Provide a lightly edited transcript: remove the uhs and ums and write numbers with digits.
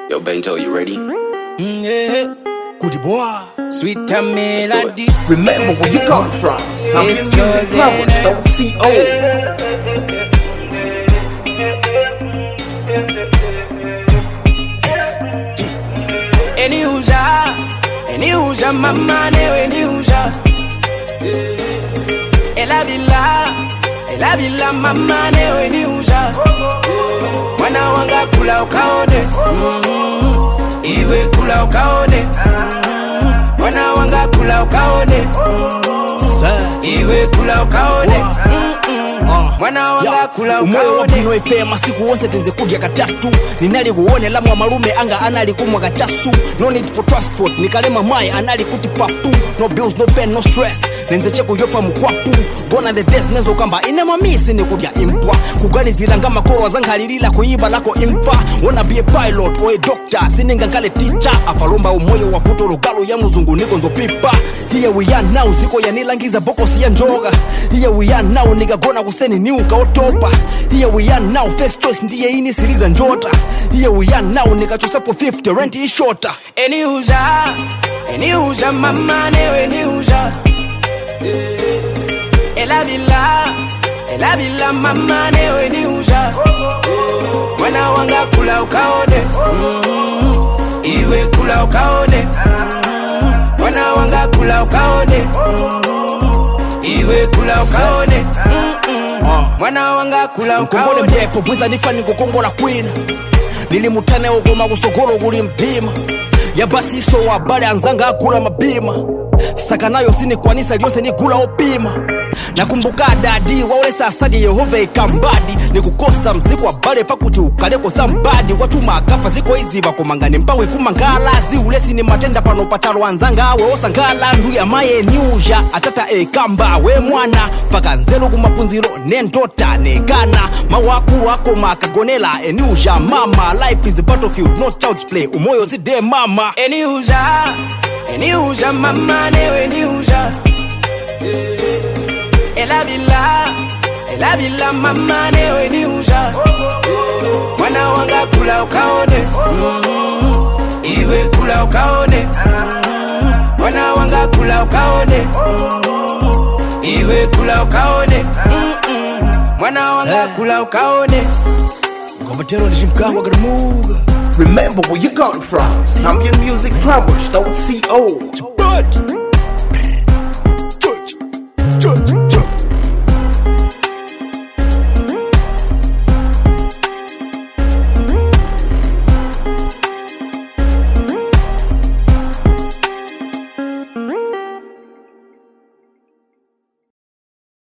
Yo, Bento, you ready? Yeah. Goody boy. Sweet melody. Remember where you got from. Some It's music flowers, don't CO. Any uja mama any uja. Ela bila mama any uja. Mwana wanga kula ukaone. Iwe kula ukaone. Mwana wanga kula ukaone. Iwe kula ukaone. Mwana wanga kula ukaone. Umoyo wabino efema siku wonse tenze kudya katatu. Ninali kuone lamu wa malume anga anali kumwa kachasu. No need for transport nikalema mai anali kuti papu. No bills, no pen, no stress. Nenze cheko yopa mkwapu. Bona the desk nezo kamba ina mamisi ni kudya impwa. Kugani zilanga makoro wazanga halilila kuiba lako impa. Wanna be a pilot or a doctor sininga nkale teacher. Apalomba umoyo wa kuto lugalo ya muzungu niko ndo pipa. Here we are now ziko ya nilangiza boko siya njoga. Here we are now nigga gona kuseni ni ukaotopa. Here we are now first choice ndiye ini siriza njota. Here we are now nigga chosapo 50 rent is shorter. Any uja mama any uja. Ela bila mama any uja. Mwana wanga kula ukaone. Iwe kula ukaone. Mwana wanga kula ukaone. Iwe kula ukaone. Mwana wanga kula ukaone. Mkongole mdepo bwiza nifani kukongola kwina. Nilimutane ugoma kusogolo guli mdima. Ya basi iso wabale anzanga akula mabima. Saka nayo sini kwanisa liyose ni gula opima. Nakumbuka dadi waole sasadi Yehova ikambadi. Ni kukosa mziku wabale pakuti ukaleko sambadi. Watu makafa ziko hizi wakomangane mpawe kumangala. Ziulesi ni matenda panopatalo anzanga we osangala. Ndu ya maye niuja atata kamba we mwana. Faka nzelo kumapunzilo nendota negana. Mawaku wako makagonela niuja mama. Life is a battlefield no child's play. Umoyo zide mama. Any uja mama any uja. Ela bila mama any uja. Mwana wanga kula ukaone. Iwe kula ukaone. Mwana wanga kula ukaone. Iwe kula ukaone. Mwana wanga kula ukaone. Ngomatero ndishimkangwa garamuga. Remember where you got from. Some music flowers, don't CO.